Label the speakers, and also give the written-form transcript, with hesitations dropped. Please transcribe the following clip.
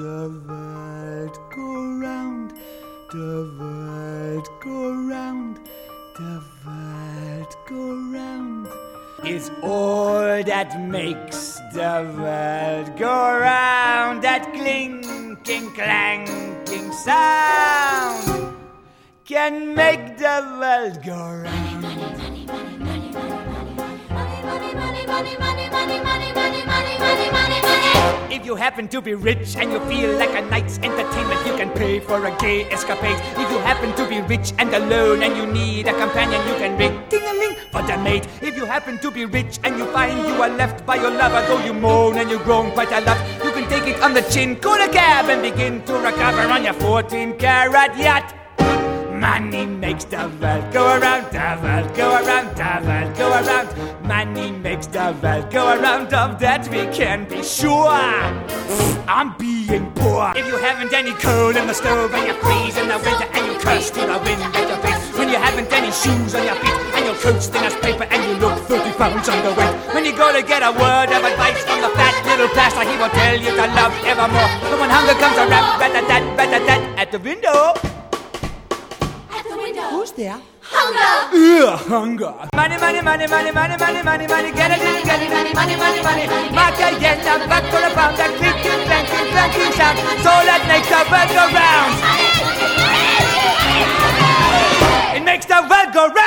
Speaker 1: the world go round, the world go round, the world go round. It's all that makes the world go round, that clinking, clanking sound can make the world go round. If you happen to be rich and you feel like a night's entertainment, you can pay for a gay escapade. If you happen to be rich and alone and you need a companion, you can ring ting-a-ling for the maid. If you happen to be rich and you find you are left by your lover, though you moan and you groan quite a lot, you can take it on the chin, call a cab and begin to recover on your 14-carat yacht. Money makes the world go around, the world go around, the world go around. Money makes the world go around, of that we can be sure. I'm being poor. If you haven't any coal in the stove and you freeze in the winter and you curse to the wind at your face, when you haven't any shoes on your feet and your coat's thin as paper and you look 30 pounds underweight, when you go to get a word of advice from the fat little pastor, he will tell you to love evermore. But when hunger comes around, rat-a-tat, at the window. Who's there?
Speaker 2: Hunger!
Speaker 1: Ugh, hunger. Money, money, money, money, money, money, money, money, get it, get it, money, money, money, money. Macarena, back for the pound, that clinking, clanking, clanking sound, so that makes the world go round. It makes the world go round.